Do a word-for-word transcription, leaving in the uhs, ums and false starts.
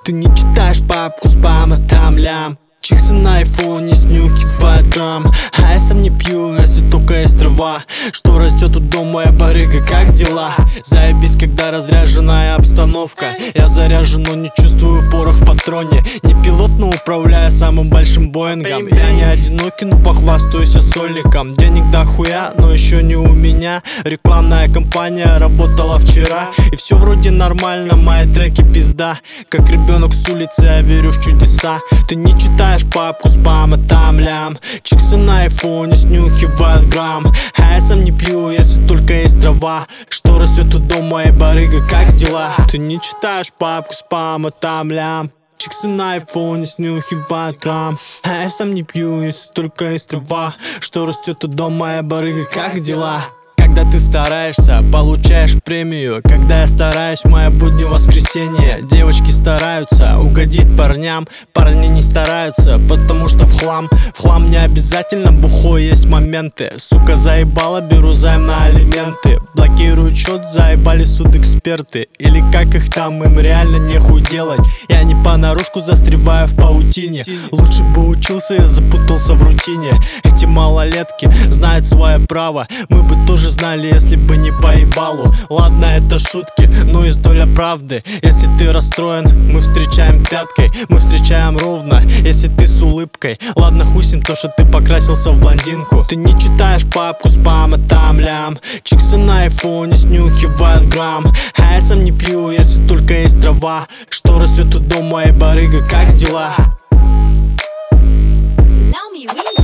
Ты не читаешь папку спама, там лям. Чиксы на айфоне снюхивают грамм. А я сам не пью, если только есть трава. Что растет у дома, моя барыга, как дела? Заебись, когда разряженная обстановка. Я заряжен, но не чувствую порох в патроне. Не пилот, но управляю самым большим боингом. Я не одинокий, но похвастаюсь я сольником. Денег дохуя, но еще не у меня. Рекламная кампания работала вчера, и все вроде нормально, мои треки пизда. Как ребенок с улицы, я верю в чудеса. Ты не читаешь папку спама, там лям. Чиксы на айфоне снюхивают грамм. А я сам не пью, если только есть трава. Что растет у дома, моя барыга, как дела? Ты не читаешь папку спама, там лям. Чиксы на айфоне снюхивают грамм. А я сам не пью, если только есть трава. Что растет у дома, моя барыга, как дела? Когда ты стараешься, получаешь премию. Когда я стараюсь, моя будни воскресенье. Девочки стараются угодить парням. Парни не стараются, потому что в хлам. В хлам не обязательно бухой, есть моменты. Сука заебала, беру займ на алименты. Блокирую счет, заебали судэксперты. Или как их там, им реально нехуй делать. Я не понарошку застреваю в паутине. Лучше бы учился, я запутался в рутине. Эти малолетки знают свое право. Мы бы тоже знали, если бы не по ебалу. Ладно, это шутки, но есть доля правды. Если ты расстроен, мы встречаем пяткой. Мы встречаем ровно, если ты с улыбкой. Ладно, хуй с ним то, что ты покрасился в блондинку. Ты не читаешь папку спама, там лям. Чиксы на айфоне снюхивают грамм. А я сам не пью, если только есть трава. Что растет у дома, моя барыга, как дела? Allow me, we